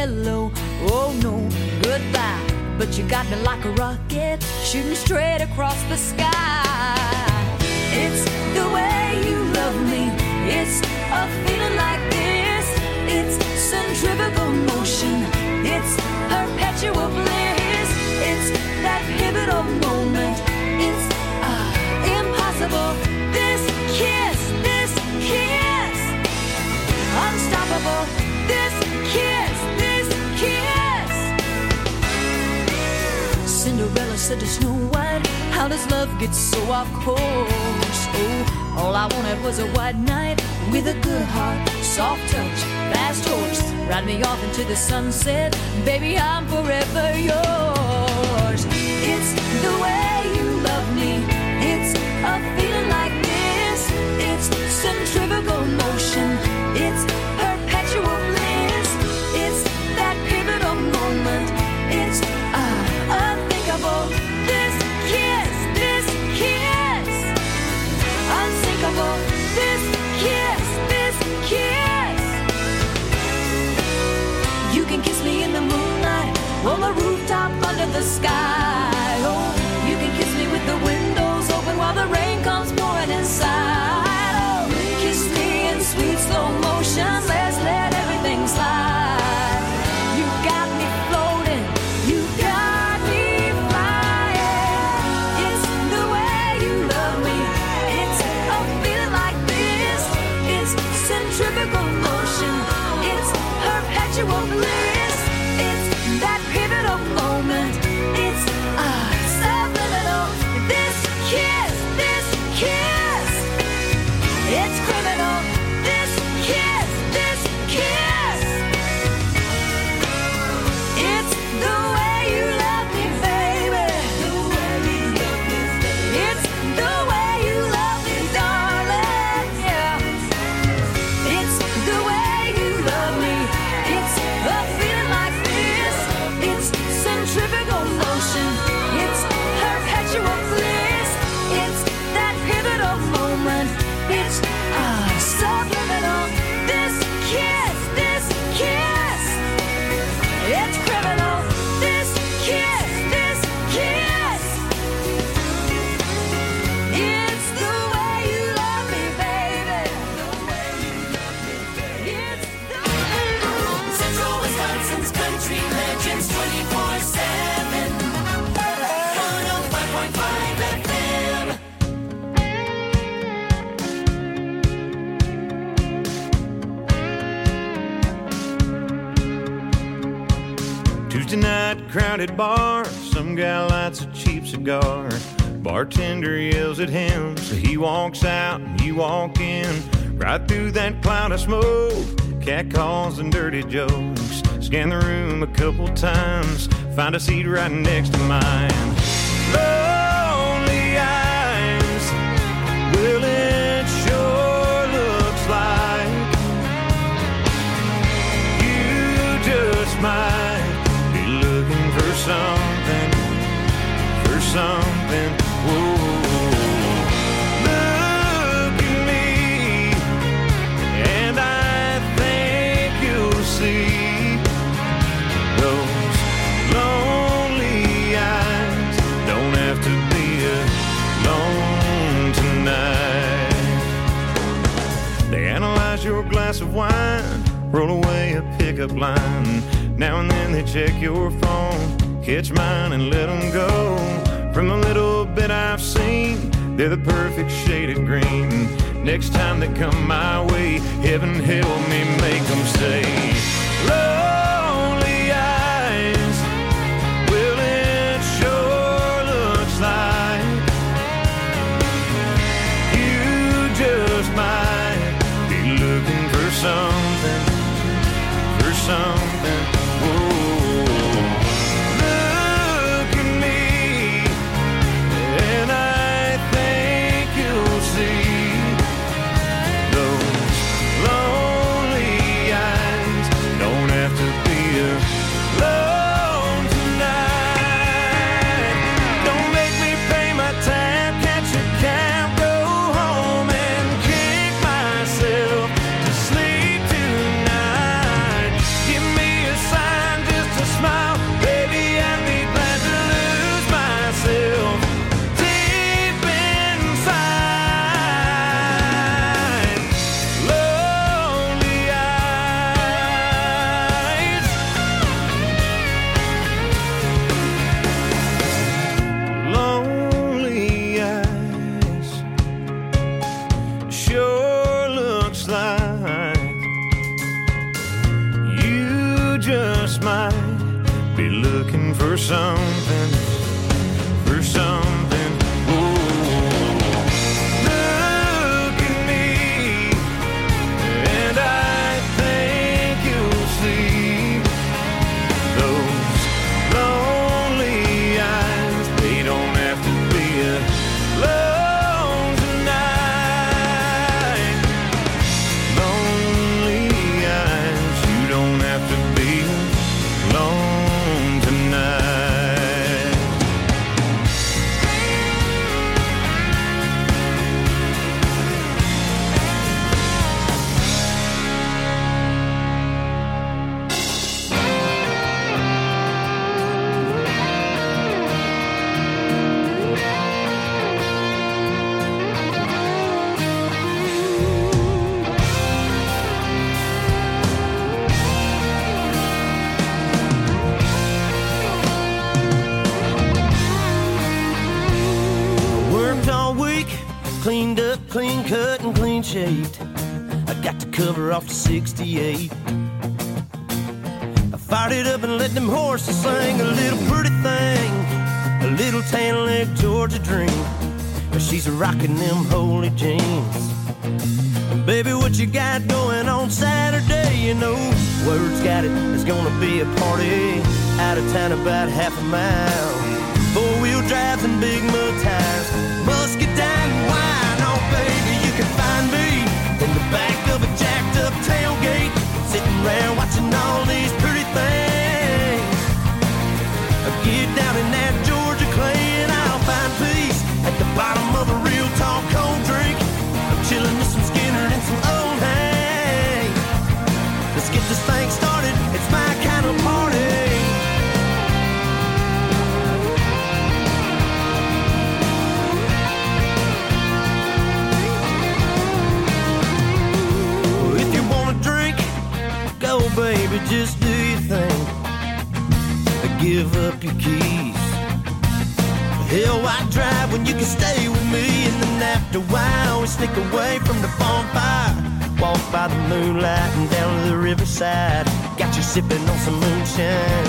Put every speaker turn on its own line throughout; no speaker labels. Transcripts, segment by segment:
hello, oh no, goodbye. But you got me like a rocket, shooting straight across the sky. It's the way you love me, it's a feeling like this. It's centrifugal motion, it's perpetual bliss. It's that pivotal moment, it's impossible. This kiss, unstoppable. This kiss. Cinderella said to Snow White, how does love get so off course? Oh, all I wanted was a white knight with a good heart, soft touch, fast horse. Ride me off into the sunset, baby, I'm forever yours. It's the way you love me, it's a feeling like this. It's centrifugal motion, it's perpetual bliss. It's that pivotal moment, it's unthinkable. This kiss, unsinkable. This kiss. You can kiss me in the moonlight, on the rooftop under the sky. Oh, you can kiss me with the windows open while the rain comes pouring inside. Oh, kiss me in sweet slow motion, let's let everything slide. You got me floating, you got me flying. It's the way you love me, it's a feeling like this. It's centrifugal motion, it's perpetual bliss. It's that pivotal moment, it's subliminal. This kiss, it's criminal. This kiss, it's the way you love me, baby. It's the way you love me, darling. Yeah. It's the way you love me. It's a feeling like this. It's centrifugal motion. It's perpetual bliss. It's that pivotal moment. It's subliminal. This kiss, it's criminal. This kiss, it's the way you love me, baby. It's the Central Wisconsin's country legends 24/7. 105.5 FM.
Tuesday night, crowded bar. Some guy lights a cheap cigar. Bartender yells at him, so he walks out and you walk in. Right through that cloud of smoke, cat calls and dirty jokes. Scan the room a couple times, find a seat right next to mine. Lonely eyes, well it sure looks like you just might be looking for something, whoa. Look at me, and I think you'll see those lonely eyes don't have to be alone tonight. They analyze your glass of wine, roll away a pickup line. Now and then they check your phone, catch mine and let them go. From the little bit I've seen, they're the perfect shade of green. Next time they come my way, heaven help me make them say, lonely eyes, well it sure looks like you just might be looking for something, whoa. just might be looking for something, for something. Look at me, and I think you'll see those lonely eyes. They don't have to be alone tonight. Lonely eyes, you don't have to be alone tonight.
Worked all week, cleaned up, clean cut, and clean shaved. I got the cover off the 68. I fired it up and let them horses sing a little pretty thing, a little tan leg Georgia dream. But she's rocking them holy jeans. And baby, what you got going on Saturday? You know, word's got it, there's gonna be a party out of town about half a mile. Four-wheel drives and big mud tires, muscadine and wine. Oh, baby, you can find me in the back of a jacked-up tailgate, sitting around watching all these pretty things. I get down in that Georgia clay and I'll find peace at the bottom of a real tall cold drink. I'm chilling with some Skinner and some Old Hay. Let's get this thing started, it's my kind of party. Go, baby, just do your thing. Give up your keys. Hell, why drive when you can stay with me? And then after a while, we sneak away from the bonfire, walk by the moonlight and down to the riverside. Got you sipping on some moonshine.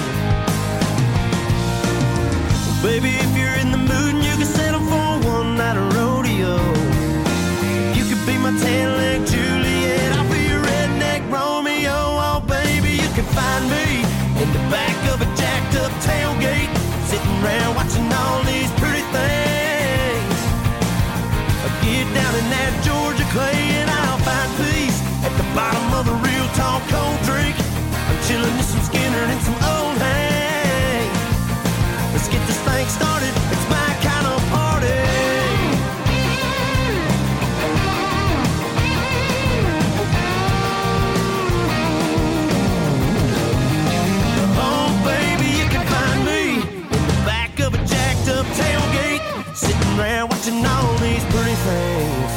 Well, baby, if you're in the mood and you can settle for one night of rodeo, you could be my tan-leg Juliet, I'll be your redneck Romeo. Oh, baby, you can find me in the back of a jacked-up tailgate, sitting around watching all these pretty things. I get down in that Georgia clay and I'll find peace at the bottom of a real tall cold drink. I'm chilling with some Skinner and some Old Hay. Let's get this thing started, it's my kind of party. Tailgate, sitting around watching all these pretty things.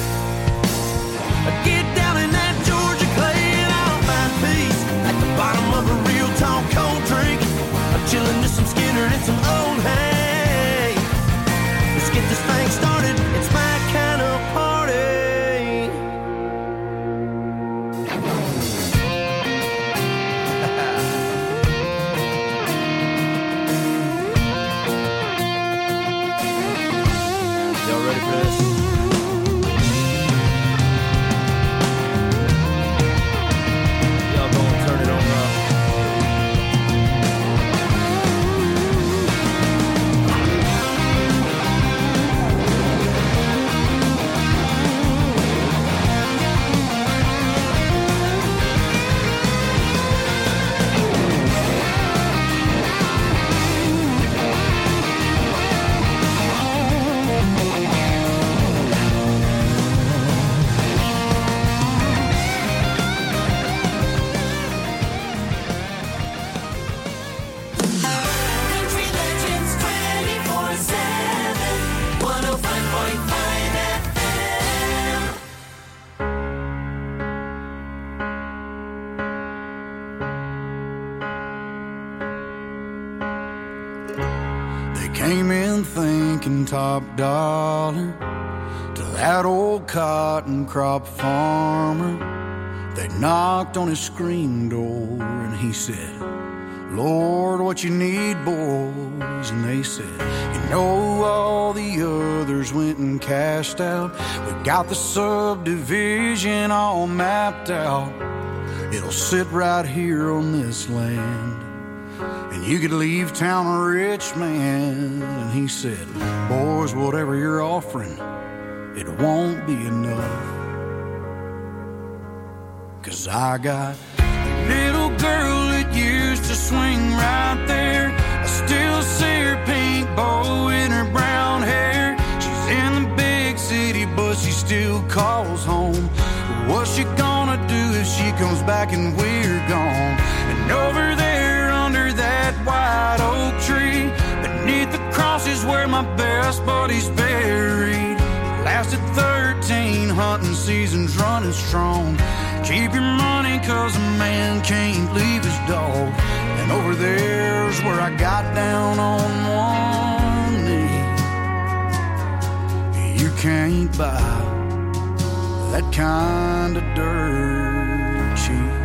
I get down in that Georgia clay and I'll find peace at the bottom of a real tall cold drink. I'm chilling with some Skinner and some Old Hay. Let's get this thing started, it's my kind of party.
Came in thinking top dollar to that old cotton crop farmer. They knocked on his screen door and he said, Lord, what you need, boys? And they said, you know, all the others went and cashed out. We got the subdivision all mapped out. It'll sit right here on this land, and you could leave town a rich man. And he said, boys, whatever you're offering, it won't be enough. 'Cause I got a little girl that used to swing right there. I still see her pink bow in her brown hair. She's in the big city, but she still calls home. What's she gonna do if she comes back and we're gone? And over there under that white oak tree, beneath the cross is where my best buddy's buried. Lasted 13 hunting seasons running strong. Keep your money 'cause a man can't leave his dog. And over there's where I got down on one knee. You can't buy that kind of dirt cheap.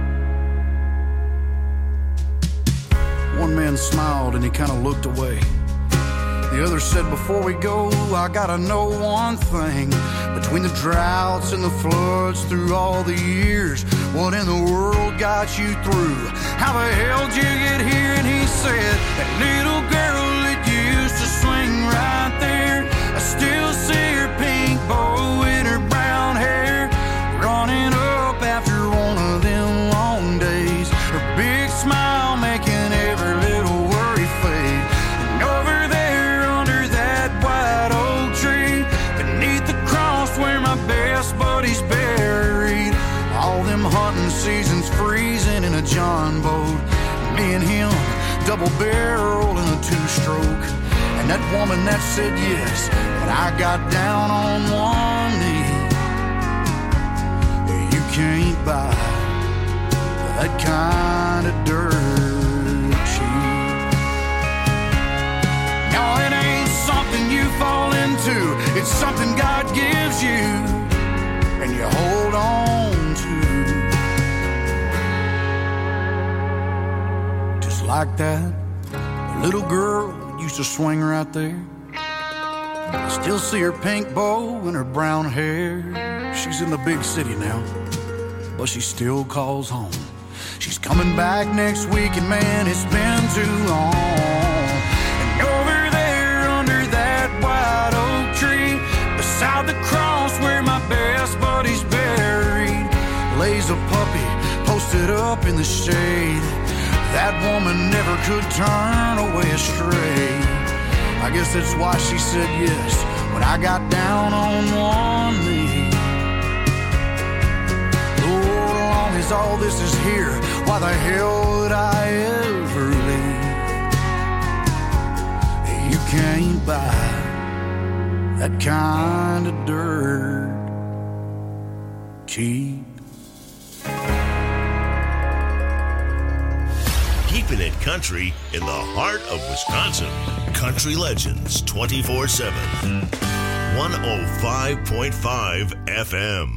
One man smiled and he kind of looked away. The other said, before we go, I gotta know one thing. Between the droughts and the floods through all the years, what in the world got you through? How the hell did you get here? And he said, that little girl that used to swing right there, I still see her pink bow in her brown hair, running up after one of them long days, her big smile making every little worry fade. And over there under that white oak tree, beneath the cross where my best buddy's buried, all them hunting seasons freezing in a John boat, me and him double barrel in a two-stroke. And that woman that said yes, but I got down on one knee. You can't buy that kind of dirt cheap. No, it ain't something you fall into. It's something God gives you and you hold on to. Just like that little girl used to swing right there. I still see her pink bow and her brown hair. She's in the big city now, but she still calls home. She's coming back next week, and man, it's been too long. And over there under that white oak tree, beside the cross where my best buddy's buried, lays a puppy posted up in the shade. That woman never could turn away astray. I guess that's why she said yes when I got down on one knee. Lord, as long as all this is here, why the hell would I ever leave? You can't buy that kind of dirt cheap.
Keeping it country in the heart of Wisconsin. Country Legends 24/7. 105.5 FM.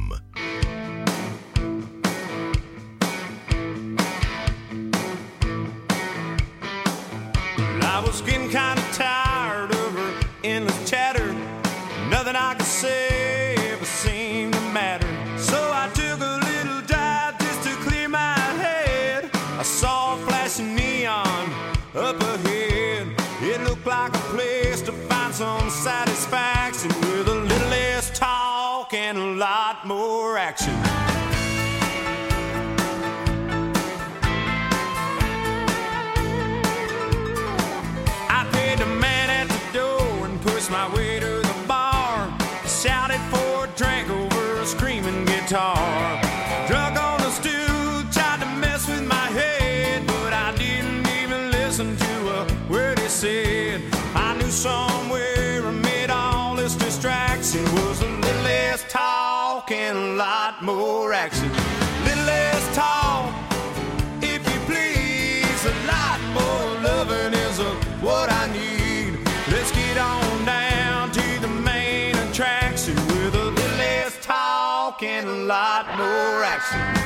I was getting kind of tired of her endless chatter. Nothing I could say ever seemed to matter. So I took a little dive just to clear my head. I saw a flashing neon up ahead. It looked like a place to find some satisfaction, with a little less talk and a lot more action. I paid the man at the door and pushed my way to the bar. Shouted for a drink over a screaming guitar. Drunk on the stool, tried to mess with my head, but I didn't even listen to a word he said. I knew somewhere amid all this distraction was a little less talk and a lot more action. Little less talk, if you please, a lot more loving is what I need. Let's get on down to the main attraction with a little less talk and a lot more action.
Jackson.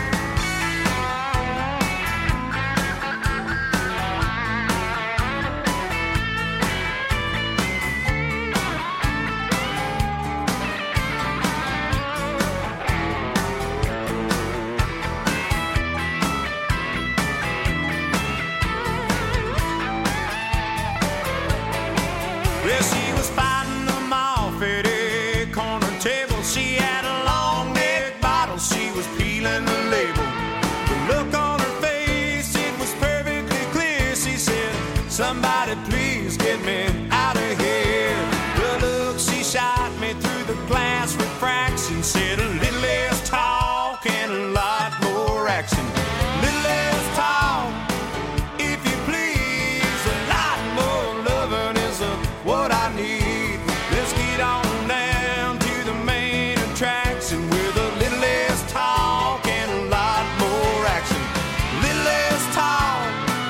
Well, she was fighting them off at a corner table. She had a long neck bottle, she was peeling the label. The look on her face, it was perfectly clear. She said, somebody please get me out of here. The look she shot me through the glass refraction said, a little less talk and a lot more action. A little less talk, if you please, a lot more loving is what I need. Let's get on down to the main attraction with a little less talk and a lot more action. A little less talk,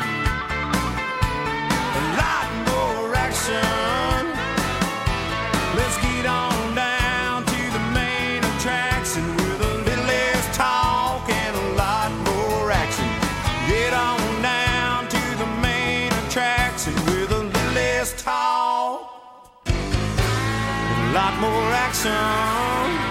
a lot more action. Let's get on down to the main attraction with a little less talk and a lot more action. Get on down to the main attraction with a little less talk, a lot more action.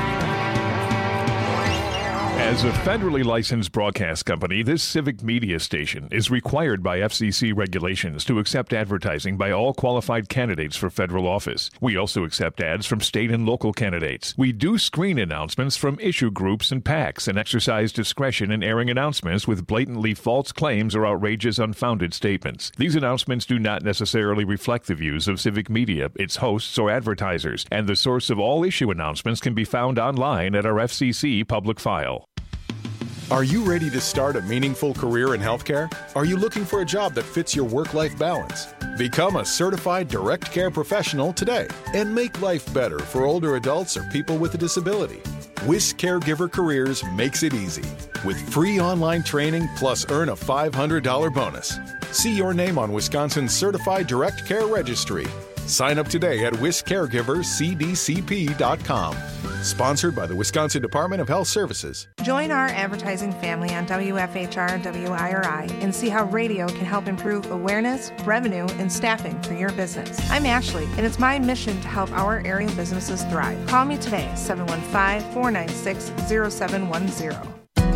As a federally licensed broadcast company, this civic media station is required by FCC regulations to accept advertising by all qualified candidates for federal office. We also accept ads from state and local candidates. We do screen announcements from issue groups and PACs and exercise discretion in airing announcements with blatantly false claims or outrageous, unfounded statements. These announcements do not necessarily reflect the views of civic media, its hosts, or advertisers, and the source of all issue announcements can be found online at our FCC public file.
Are you ready to start a meaningful career in healthcare? Are you looking for a job that fits your work-life balance? Become a certified direct care professional today and make life better for older adults or people with a disability. WIS Caregiver Careers makes it easy with free online training plus earn a $500 bonus. See your name on Wisconsin's Certified Direct Care Registry. Sign up today at wiscaregivercdcp.com. Sponsored by the Wisconsin Department of Health Services.
Join our advertising family on WFHR WIRI and see how radio can help improve awareness, revenue, and staffing for your business. I'm Ashley, and it's my mission to help our area businesses thrive. Call me today, 715-496-0710.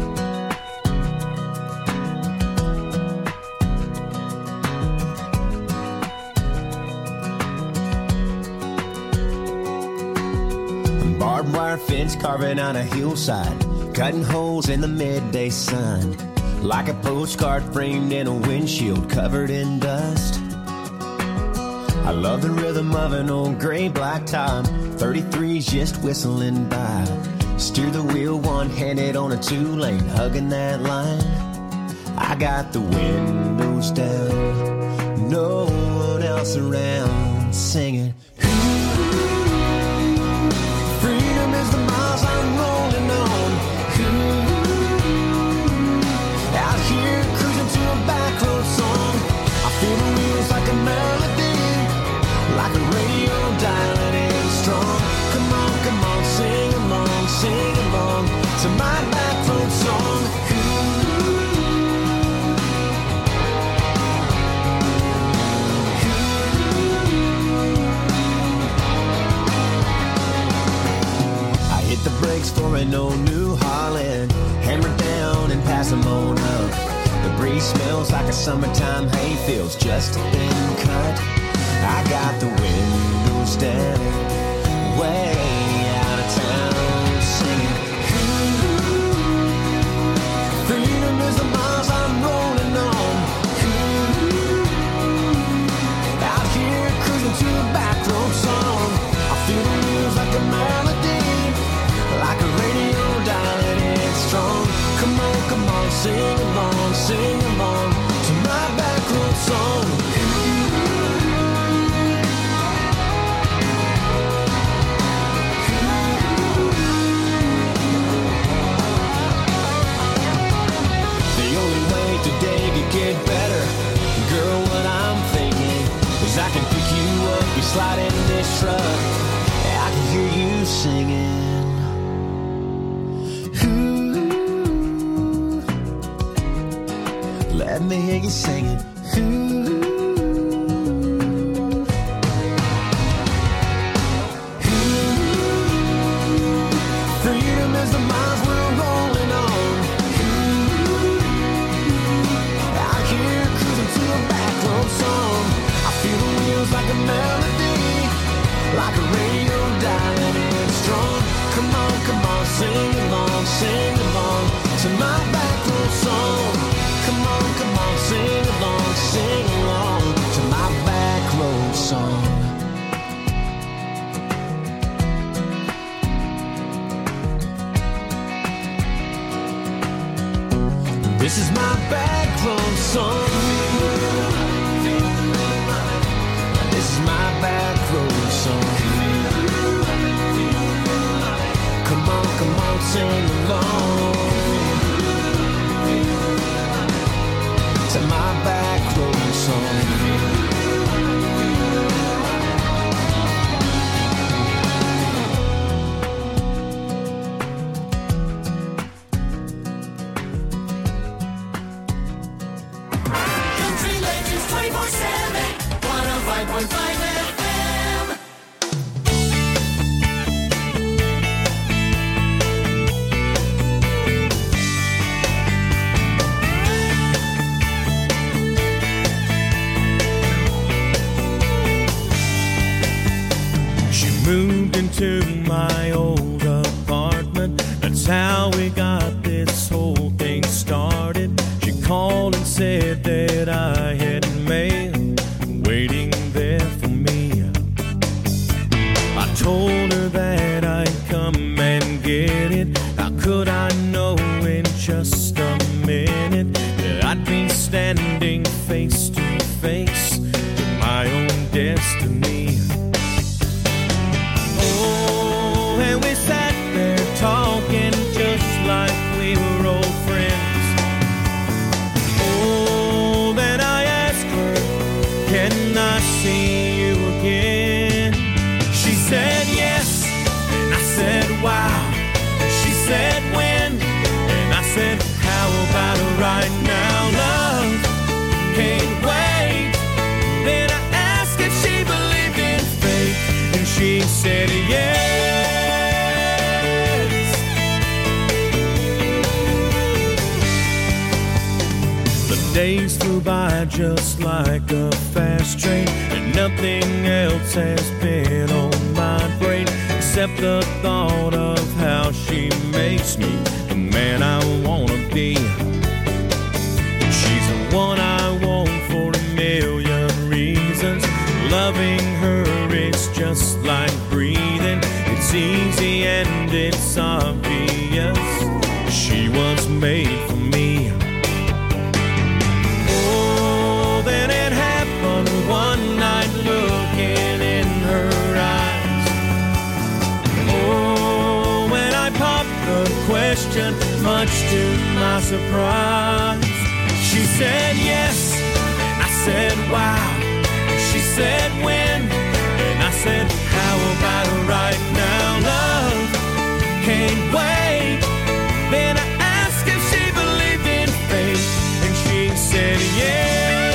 Barbed wire fence carving on a hillside, cutting holes in the midday sun, like a postcard framed in a windshield covered in dust. I love the rhythm of an old gray black top, 33's just whistling by. Steer the wheel one-handed on a two-lane, hugging that line. I got the windows down, no one else around, singing. Freedom is the miles I'm rolling on. Out here cruising to a back road song. I feel the wheels like a melody, like a radio dialing in strong. Come on, sing along to my back road song. Hit the brakes for an old New Holland, hammer down and pass them on up. The breeze smells like a summertime hayfield's just been cut. I got the windows down, way out of town, singing. Freedom is the miles I'm rolling on. Out here cruising to a back road song. I feel the wheels like a melody, like a radio dialing in strong. Come on, sing along to my back road song. The only way today could get better, girl, what I'm thinking is I can pick you up, you slide in this truck, I can hear you singing.
me hear you singing. Freedom is the miles we're rolling on. I hear cruising to a back road song. I feel the wheels like a melody, like a radio dialing in strong. Come on, sing along to my back road song. Come on, sing along to my back road song. This is my back road song. This is my back road song. Come on, sing along to my back road song.
Country Legends 24/7, 105.5 FM.
She moved into my old apartment. That's how we got this whole thing started. She called and said that I had mail waiting there for me. I told her that I'd come and get it. How could I know in just a minute that I'd be standing face to face with my own destiny? Oh, and we sat there talking just like we were old friends. Oh, then I asked her, can I see you again? She said yes, and I said wow. She said when, and I said how about right now? Love can't wait. Then I asked if she believed in fate, and she said yes. The days flew by just like a fast train, and nothing else has been on my brain except the thought of how she makes me the man I wanna be. She's the one I want for a million reasons. Loving her is just like breathing. It's easy and it's obvious. She was made for me. Oh, then it happened one night looking in her eyes. Oh, when I popped the question, much to my surprise, she said yes, and I said wow. She said when, and I said how about right now? Love can't wait. Then I asked if she believed in fate, and she said yes.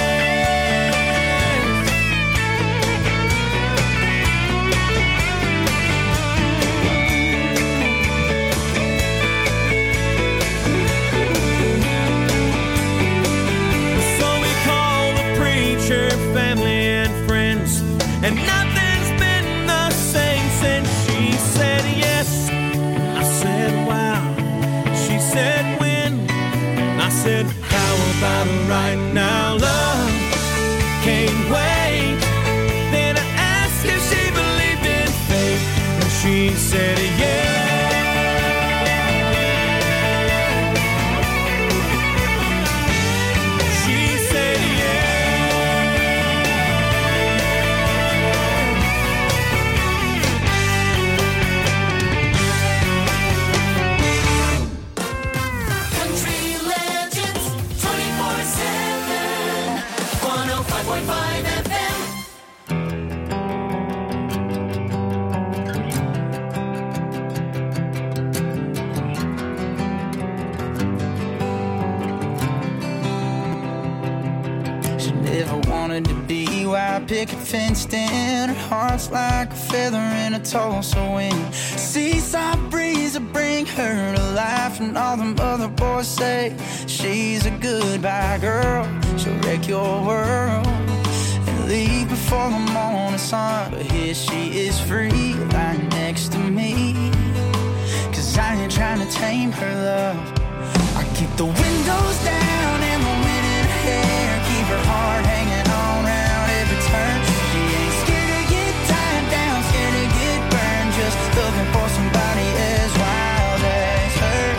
So we called the preacher, family and friends, and nothing's been the same since. She said yes, I said wow. She said when, I said how about right now? Love can't wait. Then I asked if she believed in fate, and she said yes. She said
Country Legends 24/7, 105.5 FM.
she never wanted to be. Why picket fenced in? Her heart's like a feather in a Tulsa wind. Seaside breeze will bring her to life, and all them other boys say she's a goodbye girl. She'll wreck your world and leave before the morning sun. But here she is free, lying next to me. 'Cause I ain't trying to tame her love. I keep the windows down and the wind in her hair, keep her heart hanging on round every turn. She ain't scared to get tied down, scared to get burned, just looking for somebody as wild as her.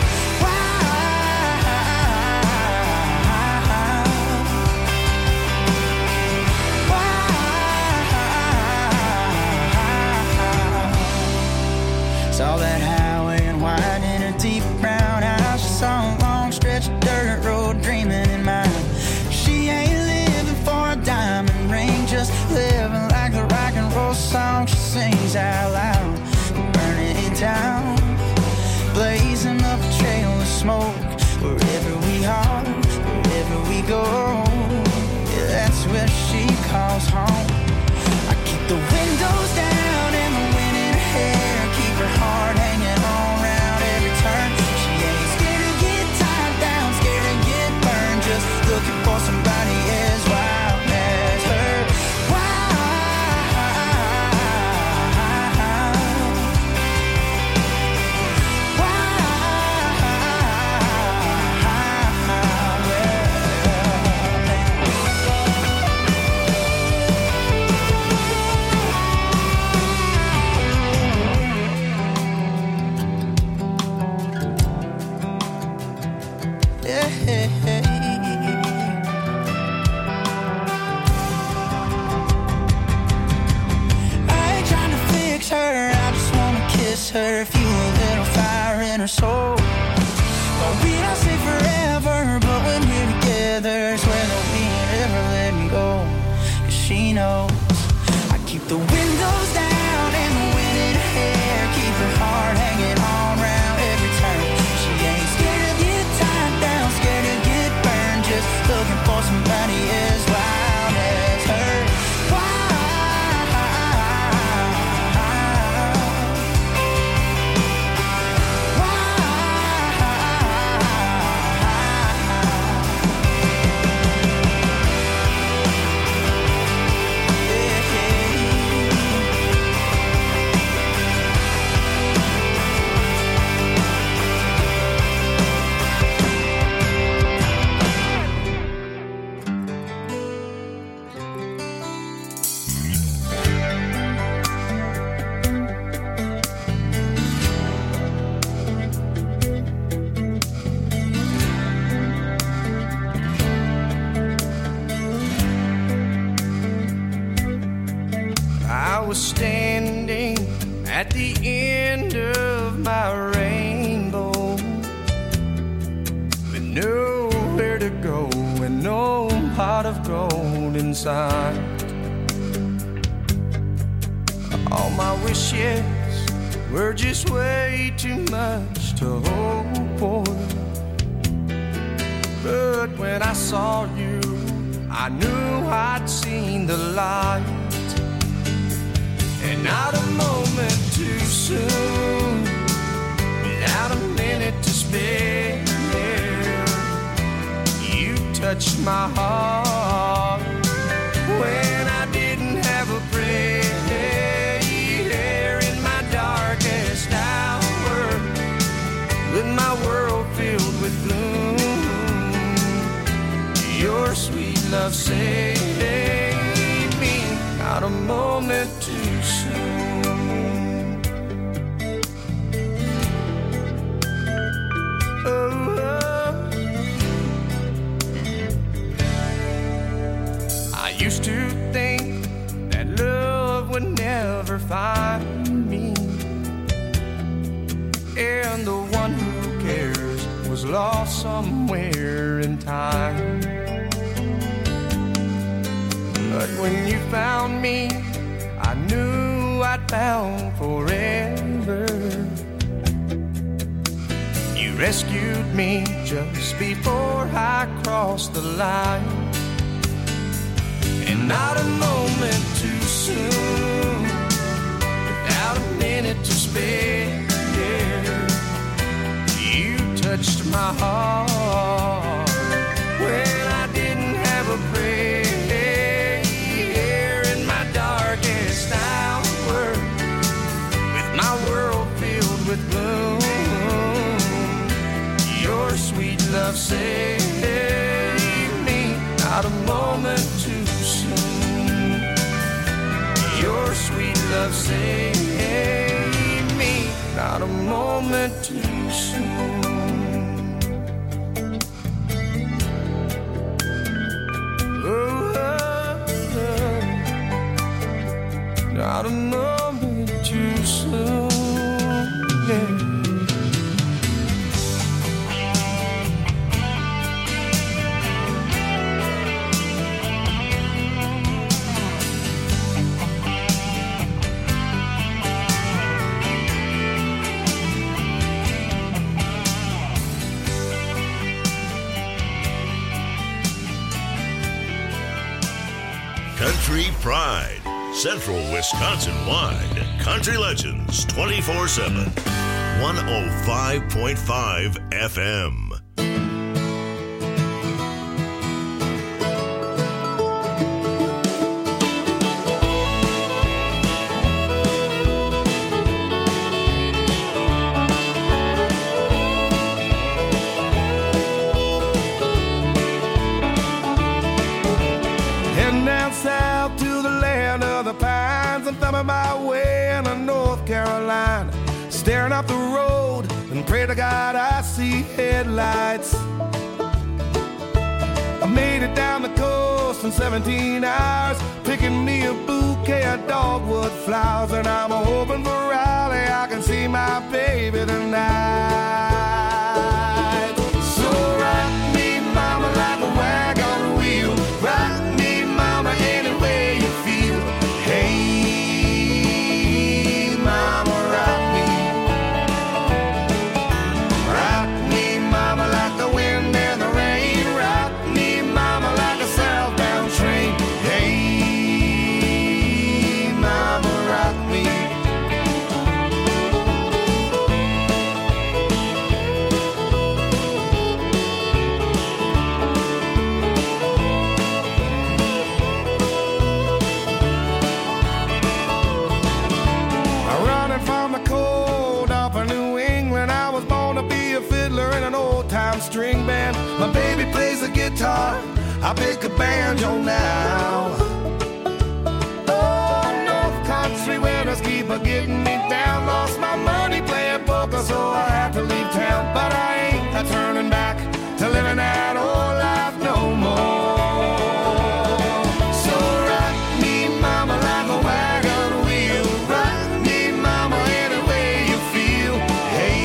Saw that highway and wine in a deep brown house. She saw a long stretch of dirt road dreaming in mind. She ain't living for a diamond ring, just living like the rock and roll song she sings out loud. Burning it down, blazing up a trail of smoke. Wherever we are, wherever we go, yeah, that's where she calls home. I keep the windows down and the wind in her hair, keep her heart hanging on round every turn. She ain't scared to get tied down, scared to get burned, just looking for somebody as wild as her. Her, feel a little fire in her soul. But we don't say forever, but when we're together, swear that we ain't ever letting go. 'Cause she knows I keep the windows down and the wind in her hair, keep her heart hanging on round every turn. She ain't scared to get tied down, scared to get burned, just looking for somebody as wild as her. Was standing at the end of my rainbow with nowhere to go and no pot of gold inside. All my wishes were just way too much to hope for, but when I saw you, I knew I'd seen the light. And not a moment too soon, without a minute to spare, you touched my heart when I didn't have a prayer. In my darkest hour, with my world filled with gloom, your sweet love saved me. Not a moment too soon. Oh. I used to think that love would never find me, and the one who cares was lost somewhere in time. But when you found me, I knew I'd found forever. You rescued me just before I crossed the line.
not a moment too soon, without a minute to spare. You touched my heart when I didn't have a prayer. In my darkest hour, with my world filled with gloom, your sweet love saved me, not a moment too soon. Your sweet love saved me, not a moment too soon. Oh, not a moment too soon. Yeah.
Country Pride, Central Wisconsin-wide. Country Legends 24/7. 105.5 FM.
South to the land of the pines, I'm thumbing my way into North Carolina, staring up the road and pray to God I see headlights. I made it down the coast in 17 hours, picking me a bouquet of dogwood flowers, and I'm hoping for Raleigh I can see my baby tonight. So rock me, mama, like a wagon wheel. Rock me, mama, any way you feel. Hey, mama, rock me. Rock me, mama, like the wind and the rain. Rock me, mama, like a southbound train. Hey, mama, rock me. String band, my baby plays the guitar, I pick a banjo now. Oh, North Country winners keep a getting me down. Lost my money playing poker, so I had to leave town. But I ain't a turning back to living that old life no more. So rock me, mama, like a wagon wheel. Rock me, mama, any way you feel. Hey,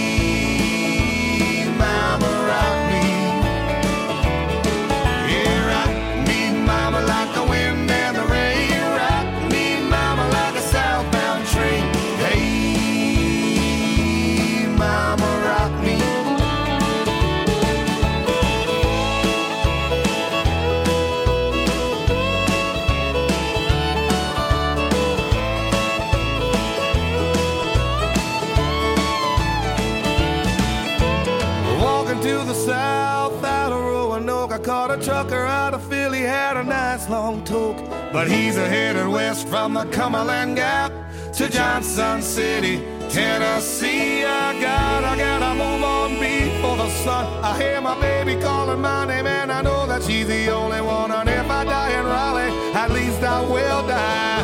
like the wind and the rain. Rock me, mama, like a southbound train. Hey, mama, rock me. Walking to the south out of Roanoke, I caught a trucker out of Philly, had a nice long toke, but he's headed west from the Cumberland Gap to Johnson City, Tennessee. I gotta move on before the sun. I hear my baby calling my name, and I know that she's the only one. And if I die in Raleigh, at least I will die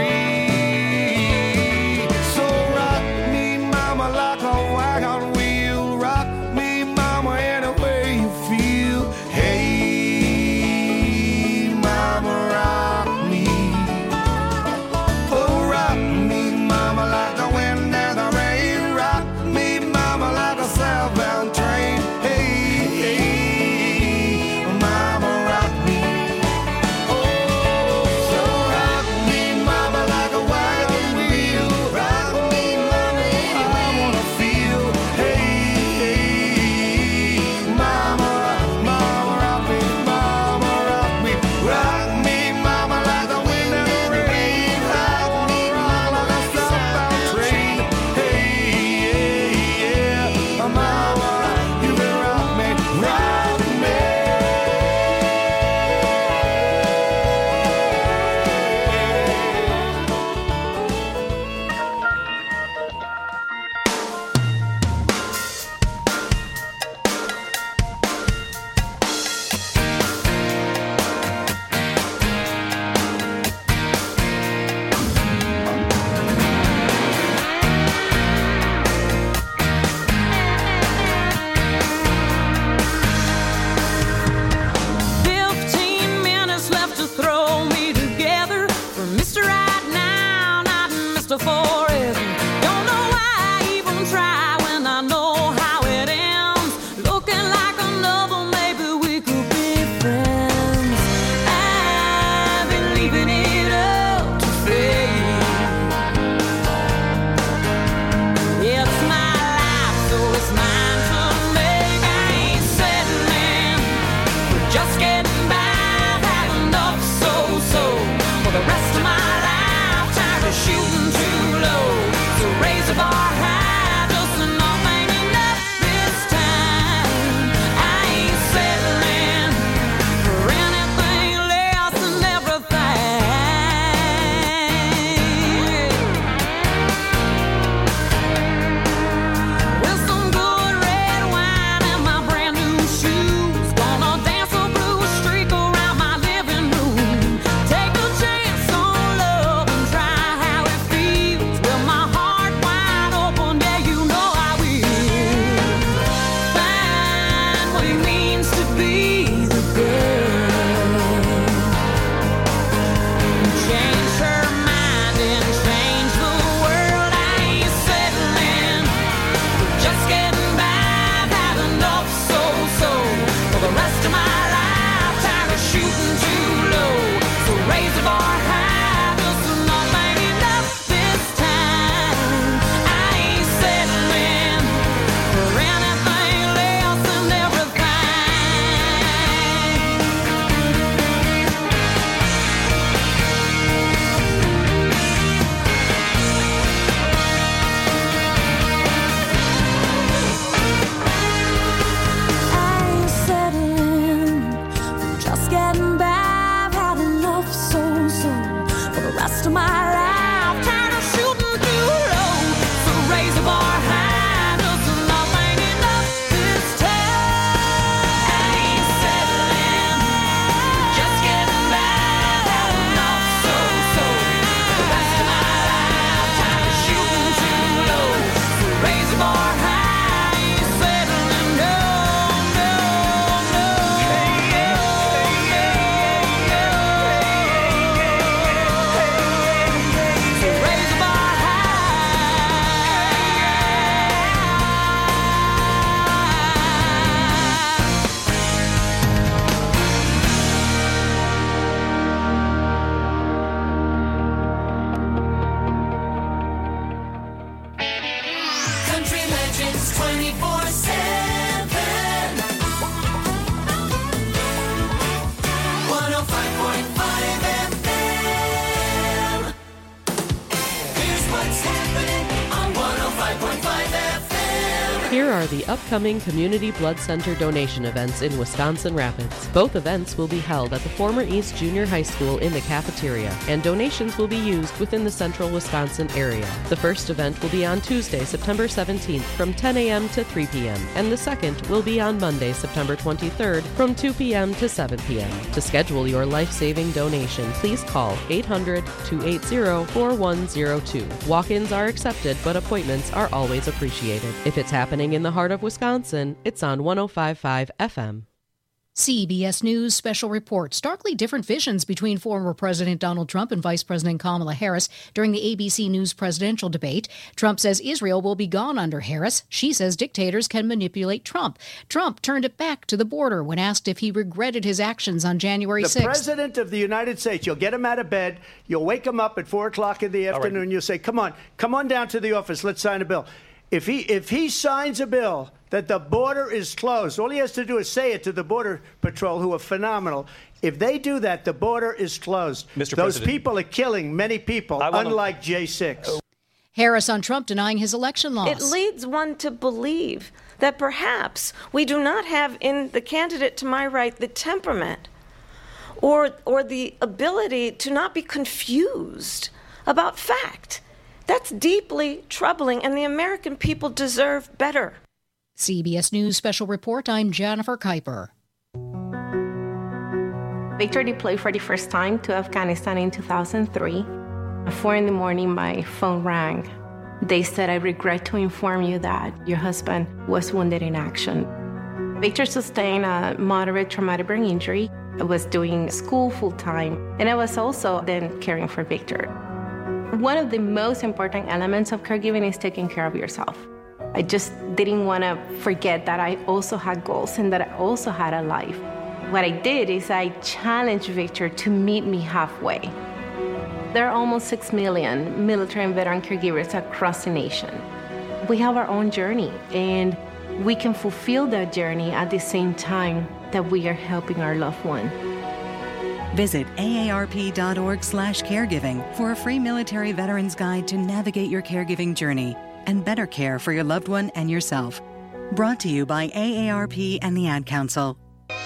free. So rock me, mama, like a wagon wheel. Rock me, mama, any way you feel. Hey, mama, rock me. Oh, rock me, mama, like the wind and the rain. Rock me, mama, like a southbound train. Hey, hey, mama, rock me. Oh, so rock me, mama, like a wagon wheel. Rock me, mama, I wanna feel. Hey, hey, mama, mama, rock me, mama, rock me. Rock me, mama,
FM. Here's what's happening on 105.5 FM.
Here are the upcoming Community Blood Center donation events in Wisconsin Rapids. Both events will be held at the former East Junior High School in the cafeteria, and donations will be used within the central Wisconsin area. The first event will be on Tuesday, September 17th from 10 a.m. to 3 p.m., and the second will be on Monday, September 23rd from 2 p.m. to 7 p.m. To schedule your life-saving donation, please call 800-280-4102. Walk-ins are accepted, but appointments are always appreciated. If it's happening in the heart of Wisconsin, it's on 105.5 FM.
CBS News Special Report. Starkly different visions between former President Donald Trump and Vice President Kamala Harris during the ABC News presidential debate. Trump says Israel will be gone under Harris. She says dictators can manipulate Trump. Trump turned it back to the border when asked if he regretted his actions on January 6th.
The President of the United States, you'll get him out of bed, you'll wake him up at 4 o'clock in the afternoon, you'll say, come on down to the office, let's sign a bill. If he signs a bill that the border is closed, all he has to do is say it to the Border Patrol, who are phenomenal. If they do that, the border is closed. Those people are killing many people, unlike J6.
Harris on Trump denying his election loss.
It leads one to believe that perhaps we do not have in the candidate to my right the temperament or the ability to not be confused about fact. That's deeply troubling, and the American people deserve better.
CBS News Special Report, I'm Jennifer Kuiper.
Victor deployed for the first time to Afghanistan in 2003. At 4 a.m, my phone rang. They said, I regret to inform you that your husband was wounded in action. Victor sustained a moderate traumatic brain injury. I was doing school full-time, and I was also then caring for Victor. One of the most important elements of caregiving is taking care of yourself. I just didn't want to forget that I also had goals and that I also had a life. What I did is I challenged Victor to meet me halfway. There are almost 6 million military and veteran caregivers across the nation. We have our own journey, and we can fulfill that journey at the same time that we are helping our loved one.
Visit aarp.org/caregiving for a free military veterans guide to navigate your caregiving journey and better care for your loved one and yourself. Brought to you by AARP and the Ad Council.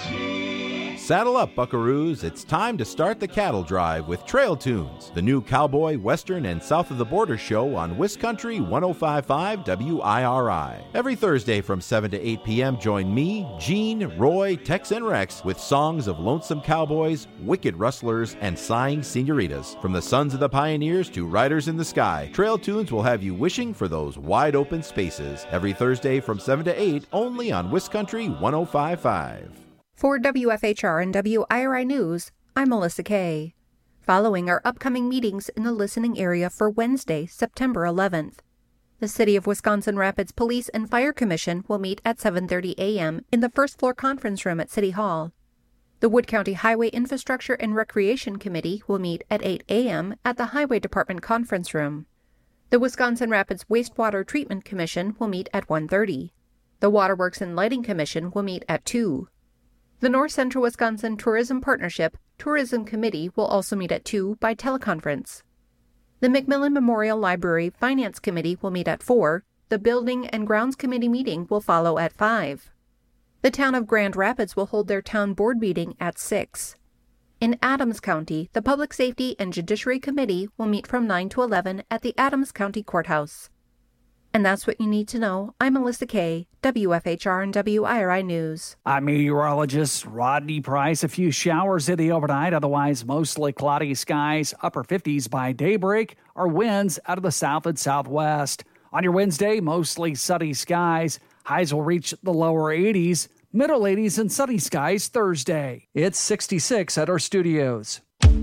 Saddle up, buckaroos. It's time to start the cattle drive with Trail Tunes, the new cowboy, western, and south of the border show on WisCountry 105.5 WIRI. Every Thursday from 7 to 8 p.m., join me, Gene, Roy, Tex, and Rex with songs of lonesome cowboys, wicked rustlers, and sighing senoritas. From the sons of the pioneers to riders in the sky, Trail Tunes will have you wishing for those wide open spaces. Every Thursday from 7 to 8, only on WisCountry 105.5.
For WFHR and WIRI News, I'm Melissa Kay. Following our upcoming meetings in the listening area for Wednesday, September 11th. The City of Wisconsin Rapids Police and Fire Commission will meet at 7:30 a.m. in the first floor conference room at City Hall. The Wood County Highway Infrastructure and Recreation Committee will meet at 8 a.m. at the Highway Department conference room. The Wisconsin Rapids Wastewater Treatment Commission will meet at 1:30. The Waterworks and Lighting Commission will meet at 2. The North Central Wisconsin Tourism Partnership Tourism Committee will also meet at 2 by teleconference. The McMillan Memorial Library Finance Committee will meet at 4. The Building and Grounds Committee meeting will follow at 5. The town of Grand Rapids will hold their town board meeting at 6. In Adams County, the Public Safety and Judiciary Committee will meet from 9 to 11 at the Adams County Courthouse. And that's what you need to know. I'm Melissa Kay, WFHR and WIRI News.
I'm meteorologist Rodney Price. A few showers in the overnight, otherwise mostly cloudy skies, upper 50s by daybreak, or winds out of the south and southwest. On your Wednesday, mostly sunny skies. Highs will reach the lower 80s, middle 80s and sunny skies Thursday. It's 66 at our studios.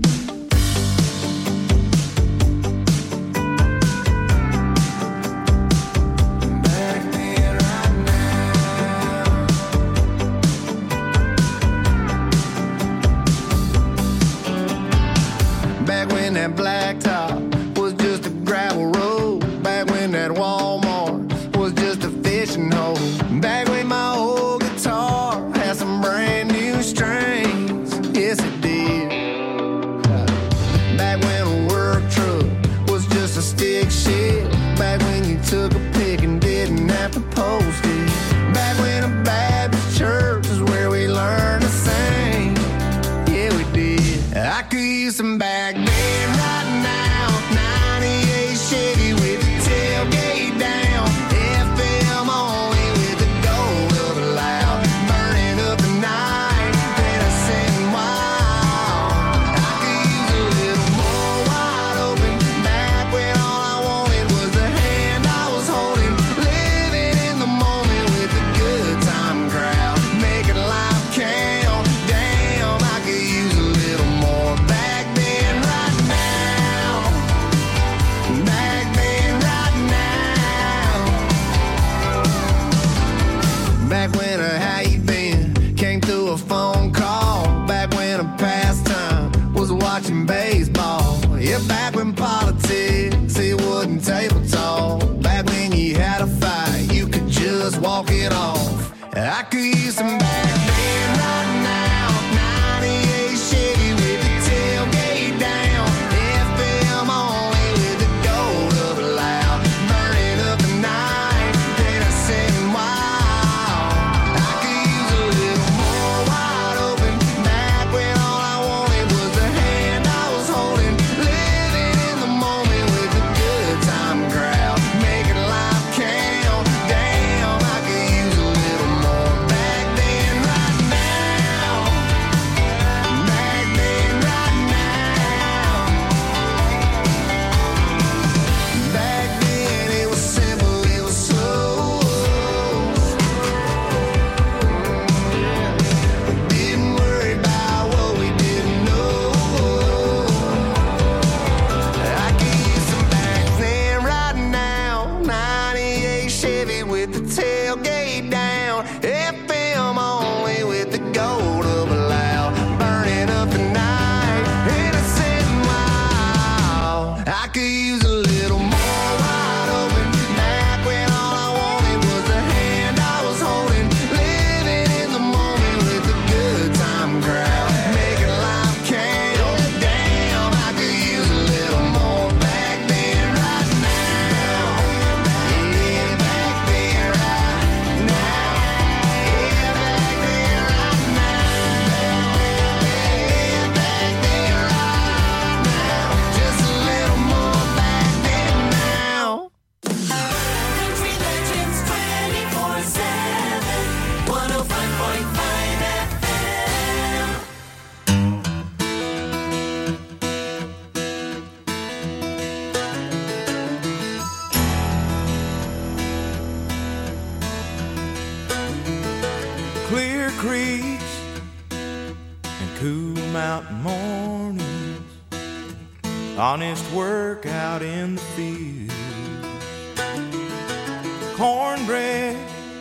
That blacktop was just a gravel road. Back when that Walmart was just a fishing hole. Back when my old guitar had some brand new strings. Yes, it did.
I could use some back bend right now. 98 Chevy with the tailgate down. FM only with the gold of a loud. Burning up the night that I sitting wild. I could use a little more wide open. Back when all I wanted was the hand I was holding. Living in the moment with a good time crowd. Making life count. Damn, I could use a little more back then right now. Back then right now. Back when how you been came through a phone call. Back when a pastime was watching baseball. Yeah, back when politics it wasn't table talk. Back when you had a fight you could just walk it off. I could use some back then right now. 98 Chevy with the tailgate down. FM only with the gold of a loud. Burning up the night that I sitting wild. I could use a little more wide open. Back when all I wanted was the hand I was holding. Living in the moment with a good time crowd. Making life count. Damn, I could use a little more back then right now. Back then right now. Back then it was simple, it was slow. Didn't worry about what we didn't know. I could use some back then right now. 98 Chevy with the tailgate down. FM only with the gold of a loud. Burning up the night in a sitting wild. I could use a little more wide open. Back when all I wanted was the hand I was holding. Living in the moment with a good time crowd. Making life count. Damn, I could use a little more back then right now. Yeah, back then right now. Yeah, back then right now. Yeah, back then right now. Just a little more back then now.
Country Legends 24/7, 105.5 FM.
Clear creeks and cool mountain mornings, honest work out in the field, cornbread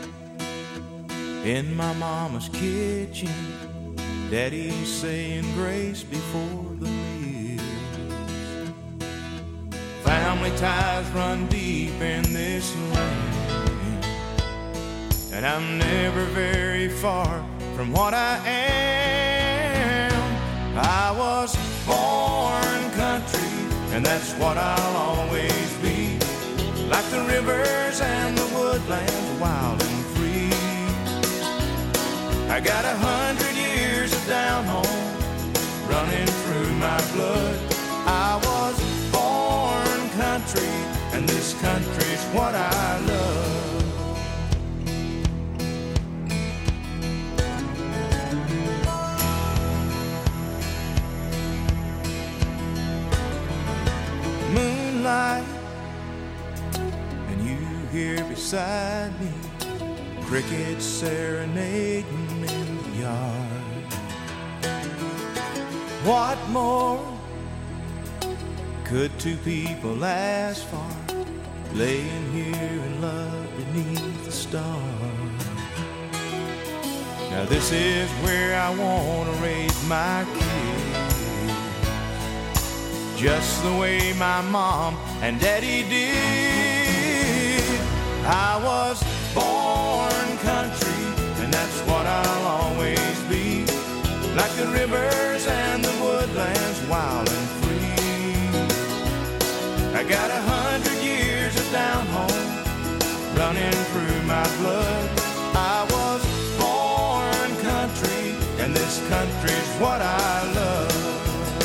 in my mama's kitchen, daddy saying grace before the meal. Family ties run deep in this land, and I'm never very far from what I am. I was born country, and that's what I'll always be. Like the rivers and the woodlands, wild and free. I got 100 years of down home running through my blood. I was born country, and this country's what I love. Moonlight, and you here beside me, crickets serenading in the yard. What more could two people ask for, laying here in love beneath the stars? Now this is where I want to raise my kids, just the way my mom and daddy did. I was born country, and that's what I'll always be. Like the rivers and the woodlands, wild and free. I got 100 years of down home running through my blood. I was born country, and this country's what I love.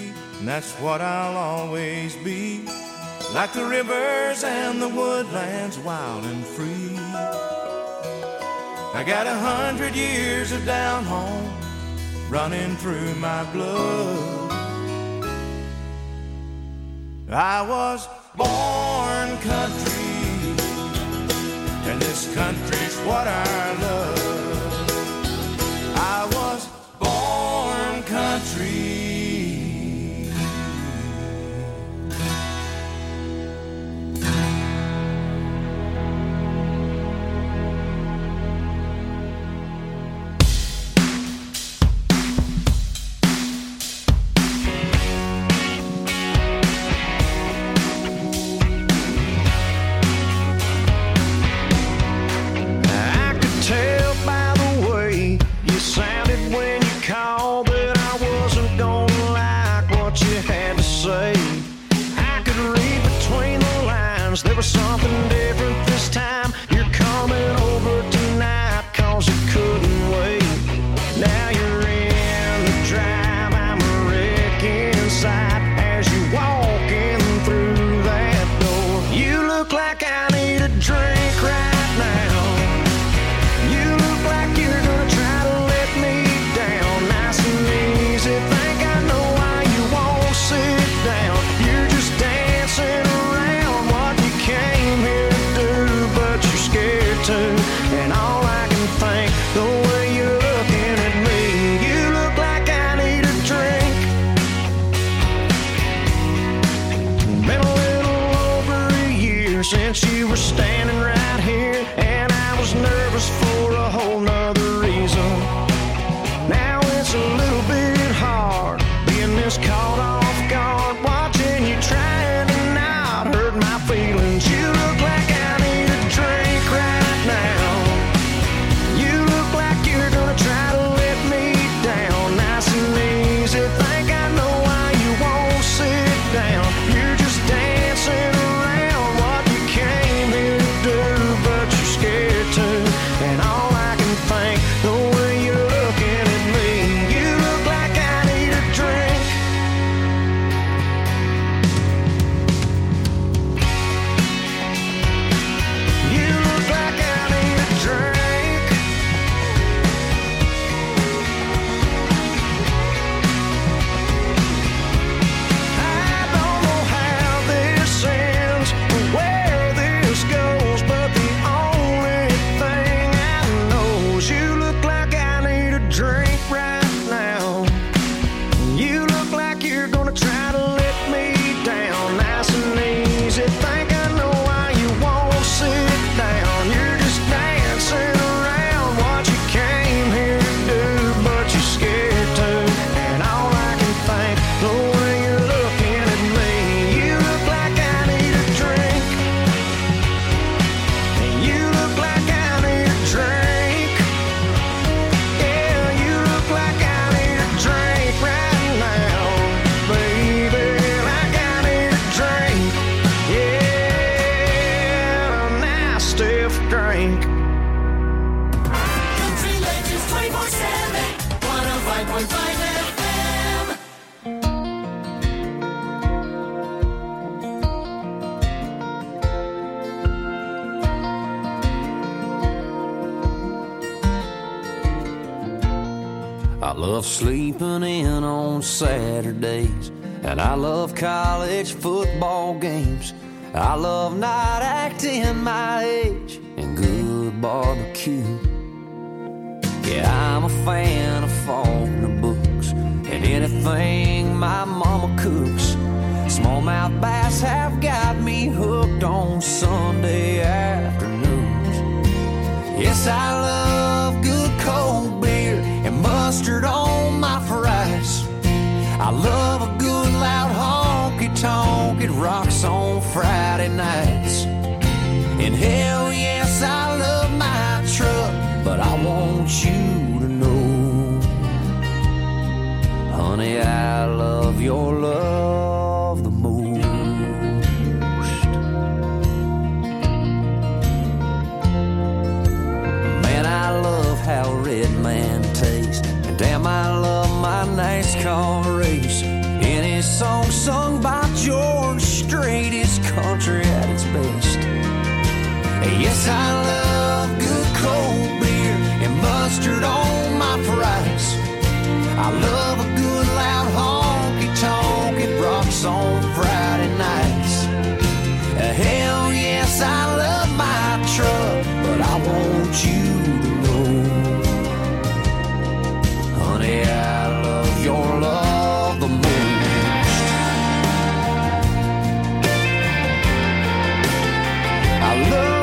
country, and that's what I'll always be. Like the rivers and the woodlands, wild and free. I got 100 years of down home running through my blood. I was born country, and this country's what I love. I was born country. There was something different this time. You're coming over tonight, cause you couldn't wait. Now you're in the drive, I'm a wreck inside. As you walking through that door, you look like I need a drink right now. You look like you're gonna try to let me down. Nice and easy, think I know why you won't sit down. You're just dancing around what you came here to do, but you're scared to. And all I can think, the way you're looking at me, you look like I need a drink. Been a little over a year since you were standing right here, and I was nervous for a whole nother reason. Now it's a little bit hard being this caught off guard, watching you trying to not hurt my feelings. You look like I need a drink right now. You look like you're gonna try to let me down. Nice and easy, think I know why you won't sit down. You're just dancing around what you came here to do, but you're scared to. And all I can think, the way you're looking at me, you look like I need a drink. You look like I need a drink. I don't know how this ends or where this goes, but the only thing I know is you look like I need a drink right now. You look like you're gonna try to let me down. Nice and easy, think I know why you won't sit down. You're just dancing around what you came here to do, but you're scared to. And all I can think, the way you're looking at me, you look like I need a drink. And you look like I need a drink. Yeah, you look like I need a drink right now, baby. Like I need a drink. Yeah, a nice stiff drink.
Country Legends 24/7, 105.5 FM.
I love sleeping in on Saturdays, and I love college football games. I love not acting my age and good barbecue. Yeah, I'm a fan of Faulkner books and anything my mama cooks. Smallmouth bass have got me hooked on Sunday afternoons. Yes, I love good cold beer and mustard on my fries. I love a good loud honky-tonk, it rocks on Friday nights. And hell yes, I love my truck, but I want you to know, honey, I love your love the most. Man, I love how Red Man tastes, and damn, I love my NASCAR race. In his dance on Friday nights. Hell yes, I love my truck, but I want you to know, honey, I love your love the most. I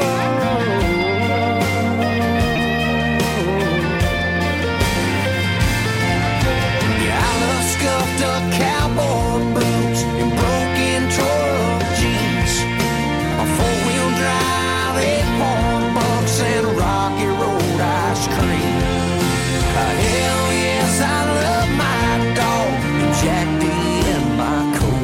love scuffed up cowboy boots and broken truck jeans, a four-wheel drive, 8-point bucks, and Rocky Road ice cream. Hell yes, I love my dog and Jack D and my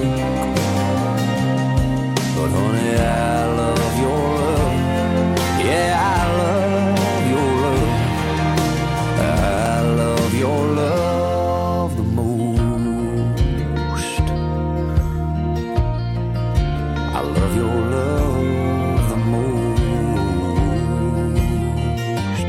Coke. But honey, I love your love. Yeah, I love your love. I love your love the most. I love your love the most.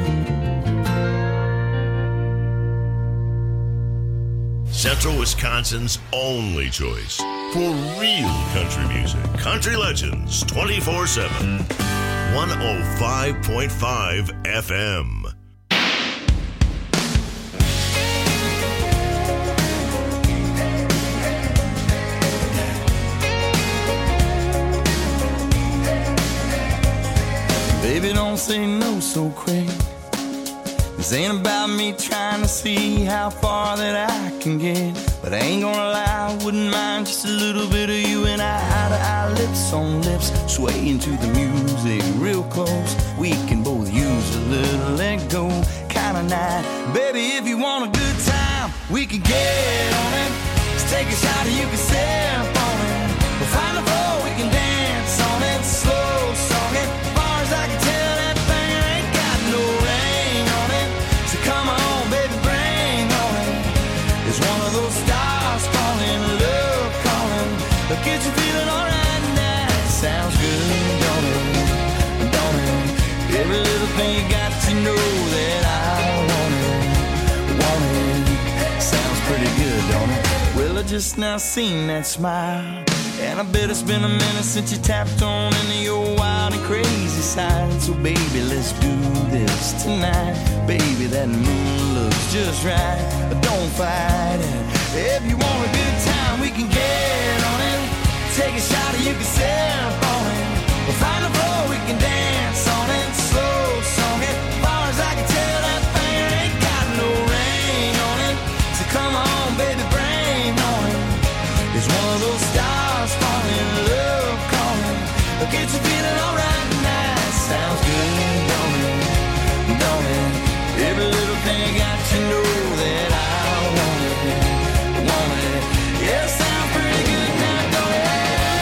Central Wisconsin's only choice for real country music. Country Legends 24/7. 105.5 FM.
Baby, don't say no so quick. This ain't about me trying to see how far that I can get. But I ain't gonna lie, I wouldn't mind just a little bit of you and I, eye to eye, lips on lips, swaying to the music real close. We can both use a little let go kind of night. Baby, if you want a good time, we can get on it. Let's take a shot and you can sip on it. We'll find a floor, we can dance on it. Slow song it, as far as I can tell, that thing ain't got no ring on it. So come on, baby, bring on it. It's one of those stars falling, love calling. But get you feeling alright now. Sounds good, don't it? Don't it? Every little thing you got to know that I want it. Want it. Sounds pretty good, don't it? Well, I just now seen that smile. And I bet it's been a minute since you tapped on into your wild and crazy side. So baby, let's do this tonight. Baby, that moon looks just right. But don't fight it. If you want a good time, we can get on it. Take a shot and you can sip on it. We'll find a floor, we can dance on it. Slow song it, as far as I can tell, that thing ain't got no ring on it. So come on, baby, bring on it. It's one of those stars falling, love calling. I'll get you feeling alright tonight. Sounds good, don't it? Don't it? Every little thing got to know that I want it. Want it. Yeah, sounds pretty good now, don't it?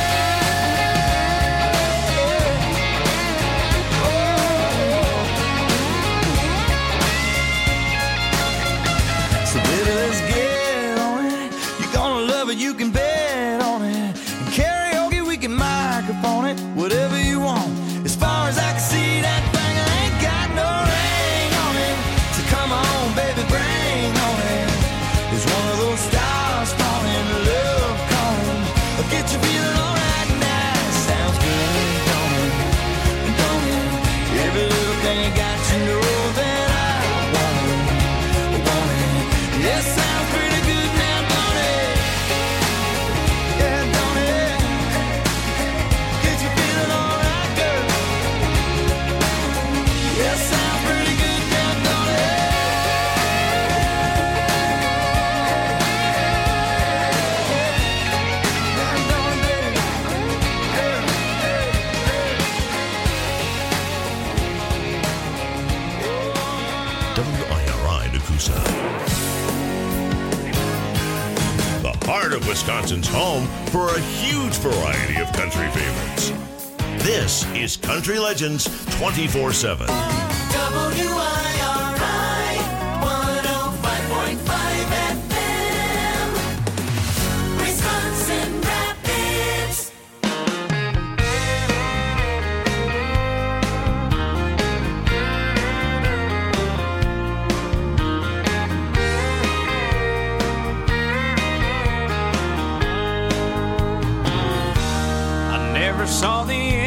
So baby, let's get on it. You're gonna love it, you can bet on it. And karaoke, we can microphone it. Whatever you want. As far as I can see, that thing ain't got no ring on it. So come on, baby, bring on it. It's one of those stars falling, love calling. I'll get you feeling alright now. Sounds good, don't it? Don't it? Every little thing you got to know that I want it. Want it. Yeah, sounds pretty good now, don't it? Yeah, don't it? Get you feeling alright, girl. Yeah, sounds pretty good now, don't it?
WIRI Nakusa. The heart of Wisconsin's home for a huge variety of country favorites. This is Country Legends 24/7.
WIRI 105.5 FM, Wisconsin Rapids.
never saw the